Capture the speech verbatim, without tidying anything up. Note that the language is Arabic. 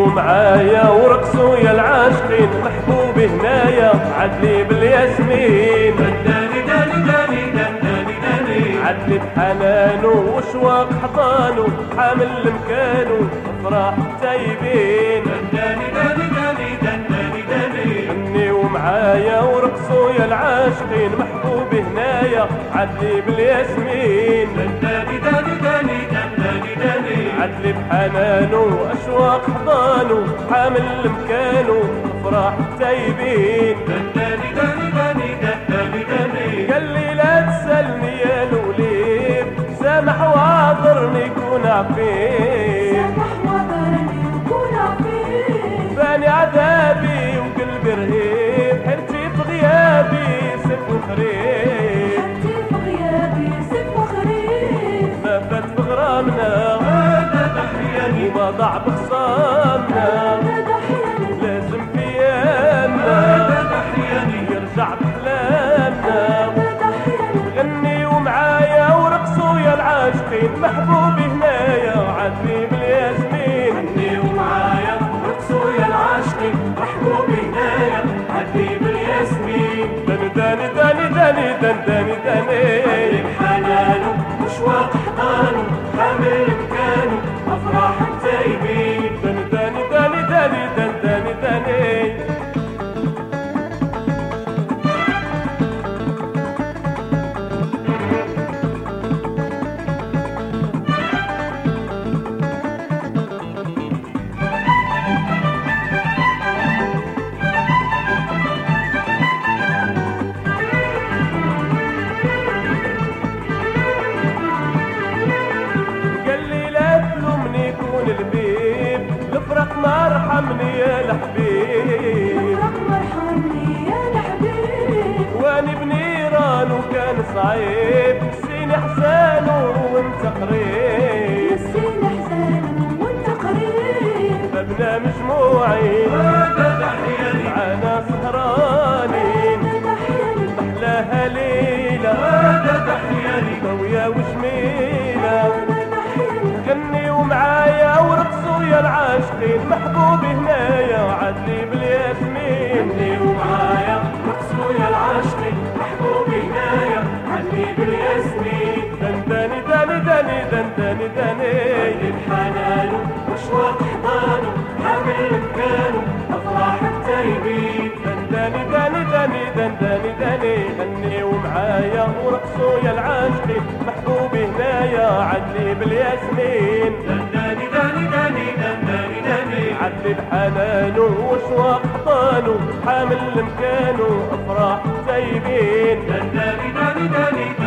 ومعايا ورقصوا يا العاشقين محبوبي هنايا عدلي بالياسمين داني داني داني داني داني عدلي بحنانو وشواق حضانو حامل مكانو افراح التايبين داني داني داني داني داني غني ومعايا ورقصوا يا العاشقين محبوبي هنايا عدلي بالياسمين داني داني داني داني داني عدلي بحنانو اشواق حضانو حامل مكانو افراح التايبين داني داني داني داني داني قال لي لا تسألني يا الوليد سامح واعذرني كون عفيف سامح واعذرني وكون عفيف فاني عذابي وقلبي رهيب حرتي في غيابي سف وخريف حتى في غيابي سب وخريف ما فات في غرامنا هذا تحياني وما ضاع بخصامنا هذا ضحياني لازم في ايامنا هذا تحياني يرجع بحلامنا هذا ضحياني غني ومعايا ورقصوا يا العاشقين محبوبي هنايا عدلي بالياسمين غني ومعايا رقصوا يا العاشقين محبوبي هنايا عدلي بالياسمين داني داني داني داني داني داني عدلي بحنانه وشواق حضانه حامل مكانه افراح التايبين داني داني داني داني داني داني قال لي لا تلومني كون البيب الفرق ما رحمني يا الحبيب الفرق مرحمني يا الحبيب واني بنيران وكان صعيب نسيني حسانه وانت قريب نسينا حزان وانت قريب بابنا مجموعين هذا تحياني معانا سهرانين هذا ضحياني محلاها ليلة هذا تحياني ضويا وجميلة هذا ضحياني غني ومعايا ورقصوا يا العاشقين محبوبي هنايا عدلي بالياسمين غني ومعايا رقصوا يا العاشقين محبوبي هنايا عدلي بالياسمين دنداني داني داني دنداني داني حنانه وشواق حضانه حامل مكانه افراح التايبين دنداني داني داني دنداني داني غني ومعايا ورقصوا يا العاشقين محبوبي هنايا عدلي بالياسمين داني داني داني داني داني عدلي بحنانه وشواق حضانه حامل مكانه افراح التايبين داني داني داني